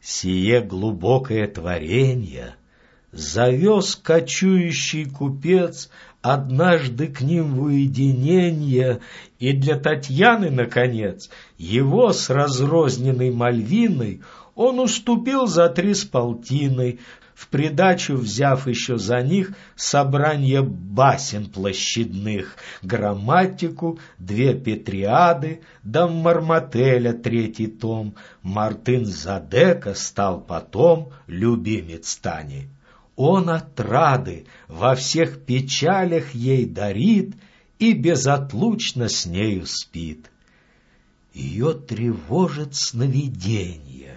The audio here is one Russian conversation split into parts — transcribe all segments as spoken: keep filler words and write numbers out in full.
Сие глубокое творенье завез кочующий купец однажды к ним в уединенье, и для Татьяны, наконец, его с разрозненной Мальвиной он уступил за три с полтиной, в придачу взяв еще за них собрание басен площадных, грамматику, две Петриады, да Мармотеля третий том. Мартын Задека стал потом любимец Тани. Он отрады во всех печалях ей дарит и безотлучно с нею спит. Ее тревожит сновиденье.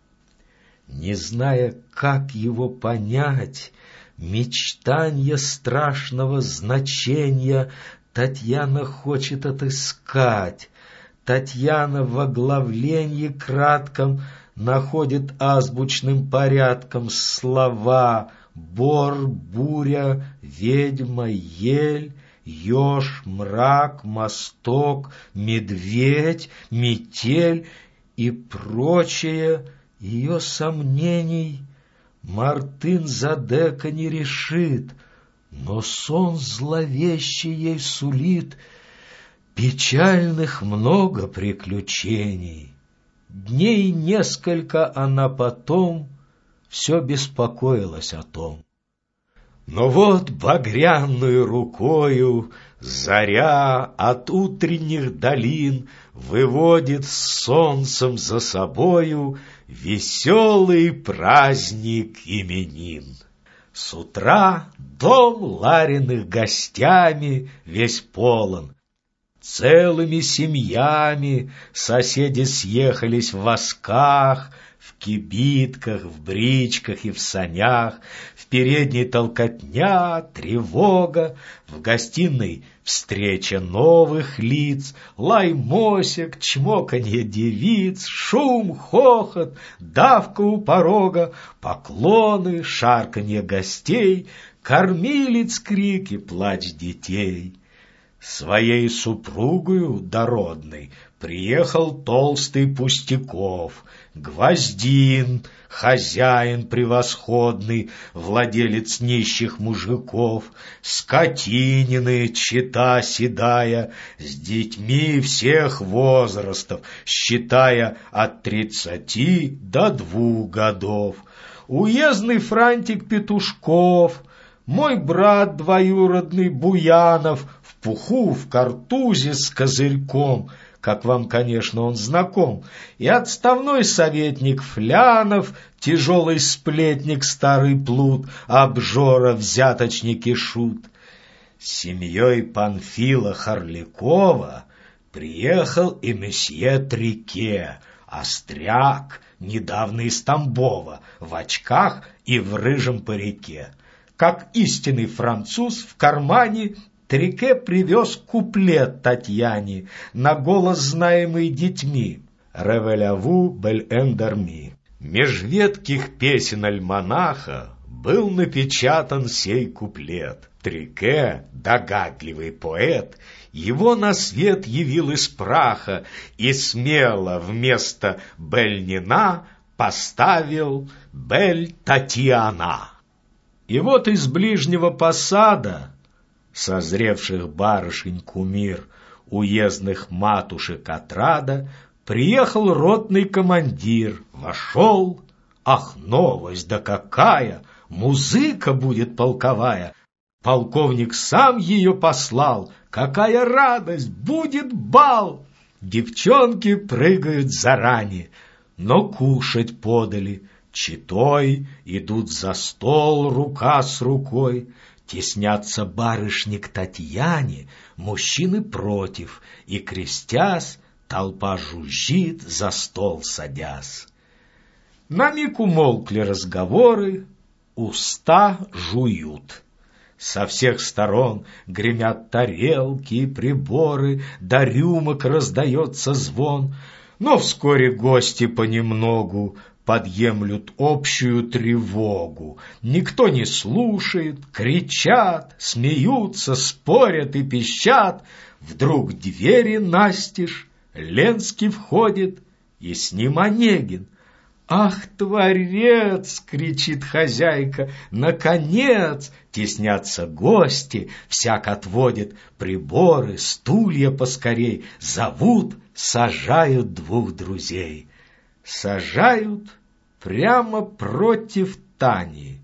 Не зная, как его понять, мечтанье страшного значения Татьяна хочет отыскать. Татьяна в оглавлении кратком находит азбучным порядком слова: бор, буря, ведьма, ель, еж, мрак, мосток, медведь, метель и прочее. Ее сомнений Мартын Задека не решит, но сон зловещий ей сулит печальных много приключений. Дней несколько она потом все беспокоилась о том. Но вот багряную рукою заря от утренних долин выводит с солнцем за собою веселый праздник именин. С утра дом Лариных гостями весь полон. Целыми семьями соседи съехались в восках, в кибитках, в бричках и в санях. В передней толкотня, тревога, в гостиной встреча новых лиц, лай мосек, чмоканье девиц, шум, хохот, давка у порога, поклоны, шарканье гостей, кормилиц крики, плач детей. Своей супругою дородной приехал толстый Пустяков, Гвоздин, хозяин превосходный, владелец нищих мужиков, Скотинины, чета седая, с детьми всех возрастов, считая от тридцати до двух годов, уездный франтик Петушков, мой брат двоюродный Буянов, в пуху, в картузе с козырьком, как вам, конечно, он знаком, и отставной советник Флянов, тяжелый сплетник старый плут, обжора, взяточник и шут. С семьей Панфила Харлякова приехал и месье Трике, остряк, недавно из Тамбова, в очках и в рыжем парике. Как истинный француз в кармане Трике привез куплет Татьяне, на голос знаемый детьми: «Ревеляву бель эндорми». Меж ветких песен альманаха был напечатан сей куплет. Трике, догадливый поэт, его на свет явил из праха и смело вместо «Бель-Нина» поставил «Бель-Татьяна». И вот из ближнего посада, созревших барышень кумир, уездных матушек отрада, приехал ротный командир, вошел, ах, новость да какая, музыка будет полковая, полковник сам ее послал, какая радость, будет бал, девчонки прыгают заранее, но кушать подали, читой идут за стол рука с рукой. Теснятся барышни к Татьяне, мужчины против, и, крестясь, толпа жужжит, за стол садясь. На миг умолкли разговоры, уста жуют. Со всех сторон гремят тарелки и приборы, до рюмок раздается звон, но вскоре гости понемногу подъемлют общую тревогу. Никто не слушает, кричат, смеются, спорят и пищат. Вдруг двери настежь, Ленский входит, и с ним Онегин. «Ах, творец!» — кричит хозяйка. «Наконец!» — теснятся гости, всяк отводит приборы, стулья поскорей, зовут, сажают двух друзей. Сажают прямо против Тани.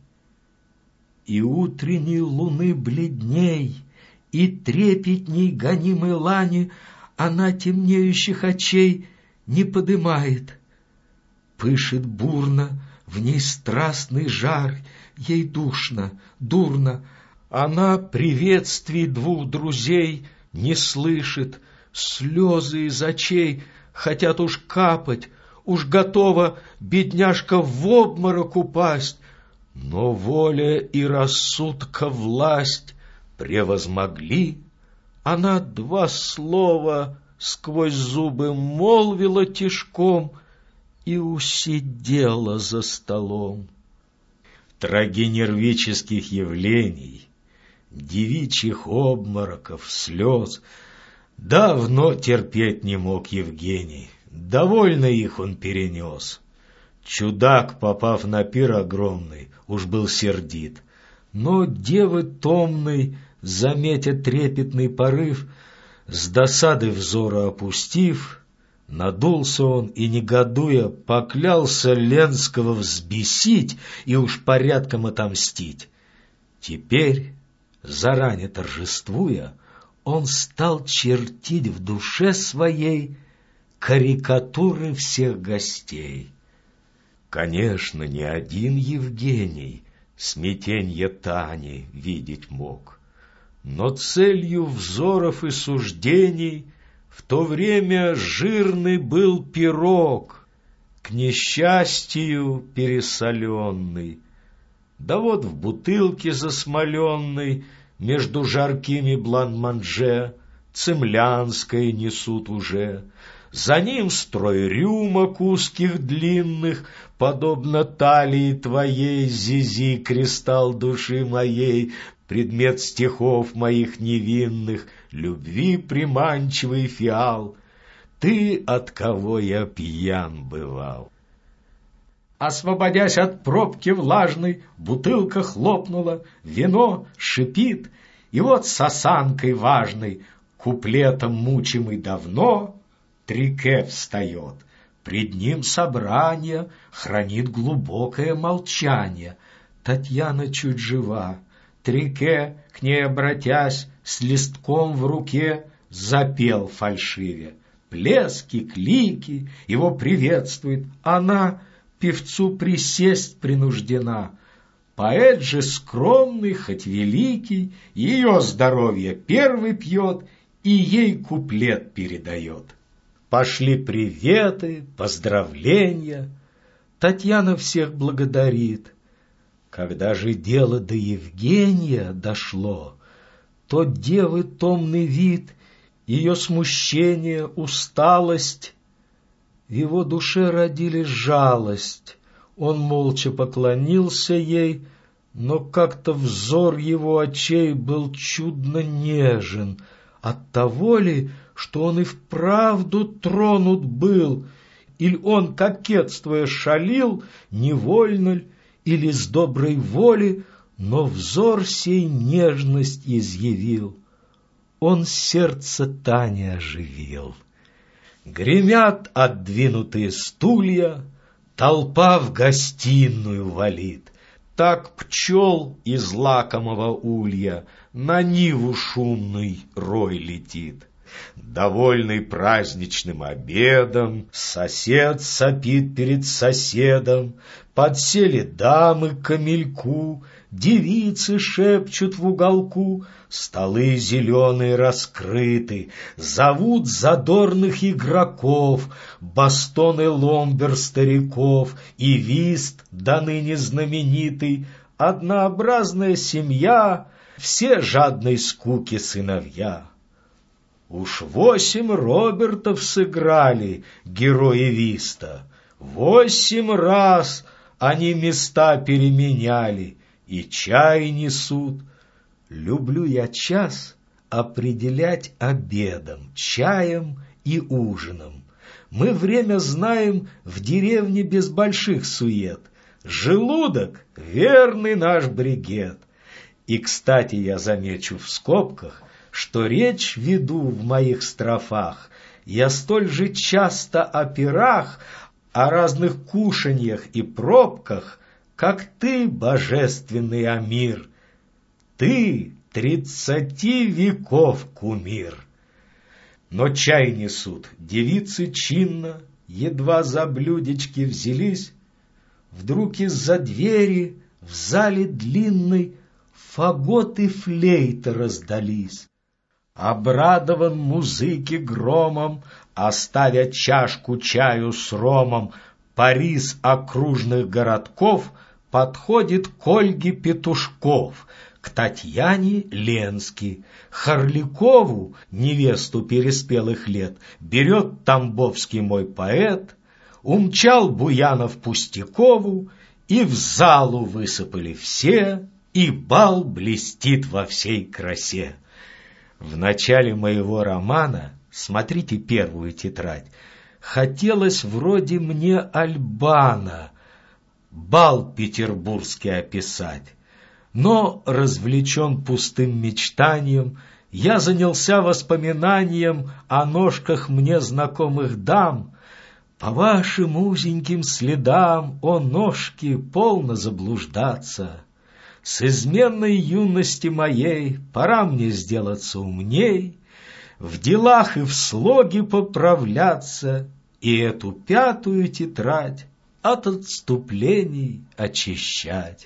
И утренней луны бледней, и трепетней гонимой лани она темнеющих очей не подымает. Пышет бурно, в ней страстный жар, ей душно, дурно. Она приветствий двух друзей не слышит, слезы из очей хотят уж капать, уж готова бедняжка в обморок упасть. Но воля и рассудка власть превозмогли. Она два слова сквозь зубы молвила тишком и усидела за столом. Трагинервических явлений, девичьих обмороков, слез давно терпеть не мог Евгений, довольно их он перенес. Чудак, попав на пир огромный, уж был сердит, но девы томной, заметя трепетный порыв, с досады взора опустив, надулся он и, негодуя, поклялся Ленского взбесить и уж порядком отомстить. Теперь, заранее торжествуя, он стал чертить в душе своей карикатуры всех гостей. Конечно, ни один Евгений смятенье Тани видеть мог, но целью взоров и суждений в то время жирный был пирог, к несчастью пересоленный. Да вот в бутылке засмоленной между жаркими блан-манже цемлянской несут уже. За ним строй рюмок узких длинных, подобно талии твоей, Зизи, кристалл души моей, предмет стихов моих невинных, любви приманчивый фиал. Ты, от кого я пьян бывал. Освободясь от пробки влажной, бутылка хлопнула, вино шипит, и вот с осанкой важной, куплетом мучимый давно, Трике встает. Пред ним собрание хранит глубокое молчание. Татьяна чуть жива. Трике, к ней обратясь, с листком в руке, запел фальшиве. Плески, клики, его приветствует. Она певцу присесть принуждена. Поэт же скромный, хоть великий, ее здоровье первый пьет и ей куплет передает. Пошли приветы, поздравления. Татьяна всех благодарит. Когда же дело до Евгения дошло, то девы томный вид, ее смущение, усталость в его душе родили жалость. Он молча поклонился ей, но как-то взор его очей был чудно нежен. Оттого ли, что он и вправду тронут был, или он, кокетствуя, шалил, невольно ль, или с доброй воли, но взор сей нежность изъявил. Он сердце Тани оживил. Гремят отдвинутые стулья, толпа в гостиную валит. Так пчел из лакомого улья на ниву шумный рой летит. Довольный праздничным обедом, сосед сопит перед соседом, подсели дамы к камельку, девицы шепчут в уголку, столы зеленые раскрыты, зовут задорных игроков, бастоны ломбер стариков и вист, до ныне знаменитый, однообразная семья, все жадной скуки сыновья. Уж восемь Робертов сыграли герои виста, восемь раз они места переменяли и чай несут. Люблю я час определять обедом, чаем и ужином. Мы время знаем в деревне без больших сует. Желудок — верный наш бригет. И, кстати, я замечу в скобках, что речь веду в моих строфах я столь же часто о пирах, о разных кушаньях и пробках, как ты, божественный Амир. Ты тридцати веков кумир. Но чай несут девицы чинно, едва за блюдечки взялись. Вдруг из-за двери в зале длинной фагот и флейты раздались. Обрадован музыки громом, оставя чашку чаю с ромом, Парис окружных городков подходит к Ольге Петушков, к Татьяне Ленский, Харликову, невесту переспелых лет, берет тамбовский мой поэт, умчал Буянов Пустякову, и в залу высыпали все, и бал блестит во всей красе. В начале моего романа, смотрите первую тетрадь, хотелось вроде мне Альбана, бал петербургский описать. Но, развлечен пустым мечтанием, я занялся воспоминанием о ножках мне знакомых дам. По вашим узеньким следам, о ножки, полно заблуждаться. С изменной юности моей пора мне сделаться умней, в делах и в слоге поправляться, и эту пятую тетрадь от отступлений очищать.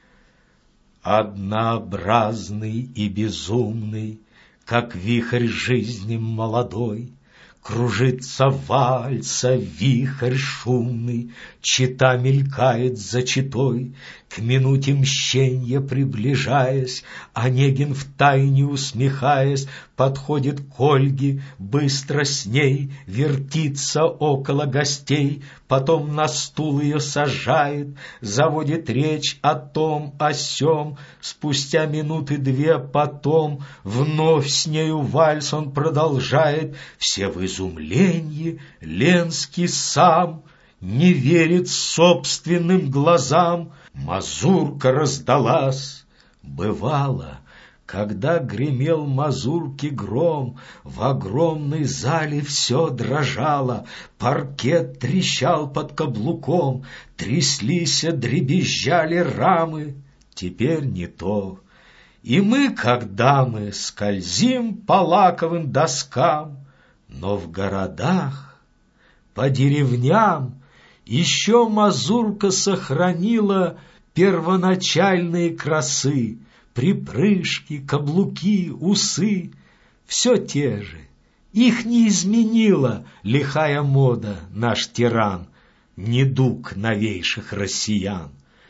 Однообразный и безумный, как вихрь жизни молодой, кружится вальса вихрь шумный, чета мелькает за четой, к минуте мщенья приближаясь, Онегин втайне усмехаясь подходит к Ольге, быстро с ней вертится около гостей, потом на стул ее сажает, заводит речь о том о сём, спустя минуты две потом вновь с нею вальс он продолжает. Все в изумлении, Ленский сам не верит собственным глазам. Мазурка раздалась. Бывало, когда гремел мазурки гром, в огромной зале все дрожало, паркет трещал под каблуком, тряслись, дребезжали рамы. Теперь не то. И мы, как дамы, скользим по лаковым доскам, но в городах, по деревням еще мазурка сохранила первоначальные красы, припрыжки, каблуки, усы. Все те же, их не изменила лихая мода, наш тиран, недуг новейших россиян.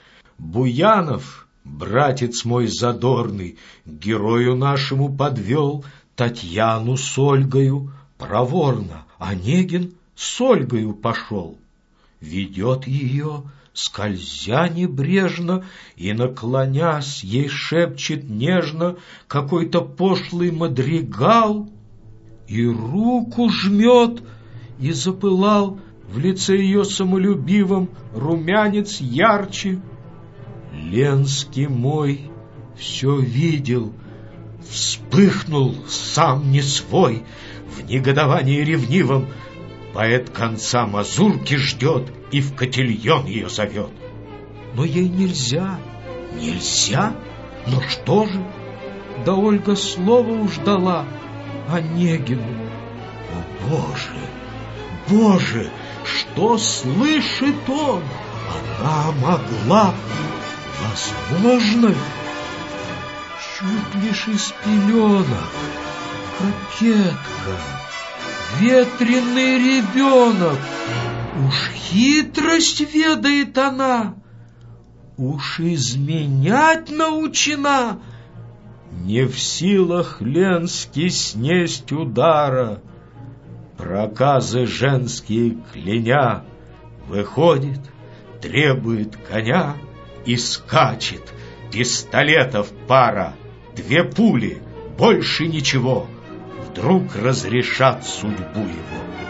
Буянов, братец мой задорный, герою нашему подвел Татьяну с Ольгою проворно, Онегин с Ольгою пошел. Ведет ее, скользя небрежно, и, наклонясь, ей шепчет нежно какой-то пошлый мадригал, и руку жмет, и запылал в лице ее самолюбивом румянец ярче. Ленский мой все видел, вспыхнул сам не свой, в негодовании ревнивом. Поэт конца мазурки ждет и в котельон ее зовет. Но ей нельзя, нельзя, но что же? Да Ольга слова уж дала Онегину. О, Боже, Боже, что слышит он? Она могла, возможно, чуть лишь из пеленок, кокетка, ветреный ребенок. Уж хитрость ведает она, уж изменять научена. Не в силах Ленский снесть удара, проказы женские кляня, выходит, требует коня и скачет, пистолетов пара, две пули, больше ничего, вдруг разрешат судьбу его.